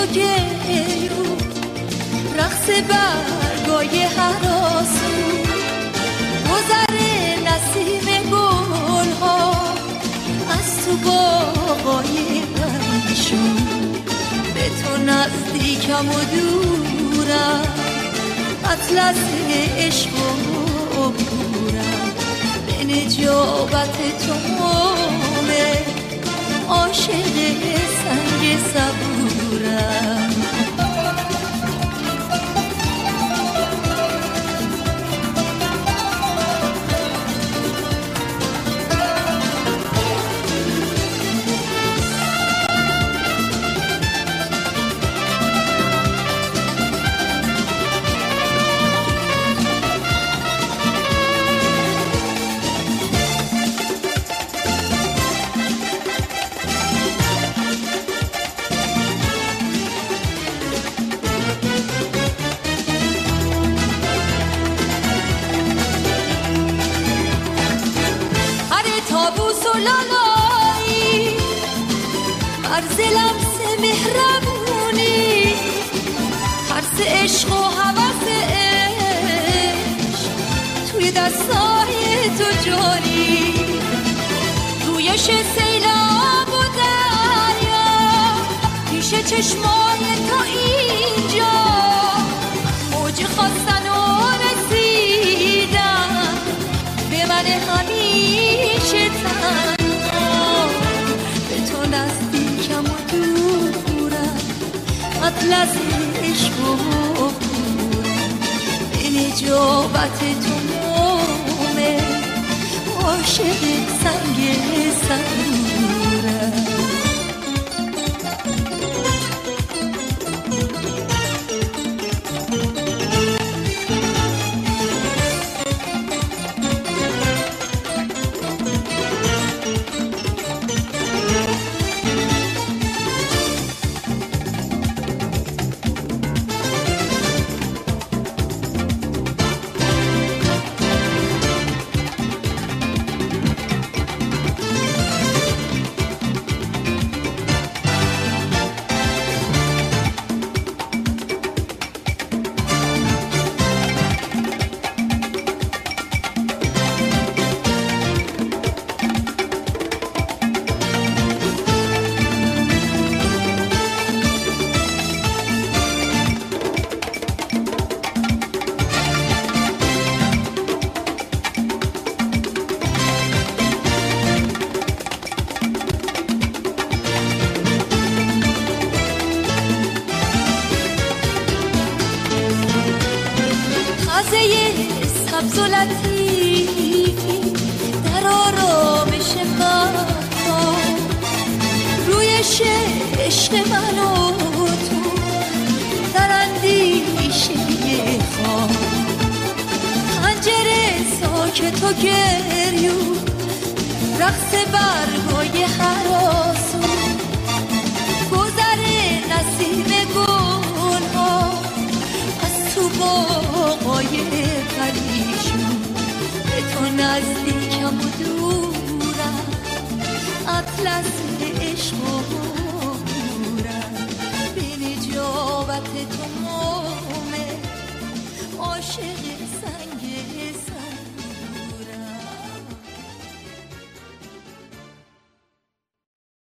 تو گریو رقص برگای هراسو گذر نسیم گلها از تو باغای پریشون به تو نزدیکم و دورم اطلس عشق و عبورم به نجابت تو مومه عاشق سنگ صبورم عرض لمس مهربونی ترس عشق و هوس عشق توی دستای تو جاری رویش سیلاب و دریا پیش چشمای تو اینجا موج خواستن و رسیدن به من همیشه تنها به تو نزدیکم و دورم اطلس عشق و عبورم به نجابت تو مومه عاشق سنگ صبورم سبز و لطیفی در آرامش مهتاب روی عشق من و تو در اندیشه خواب پنجره ساکت و گریو رقص برگای هراسو گذر نسیم گلها از تو باغای پریشون به تو نزدیکم و دورم اطلس عشق و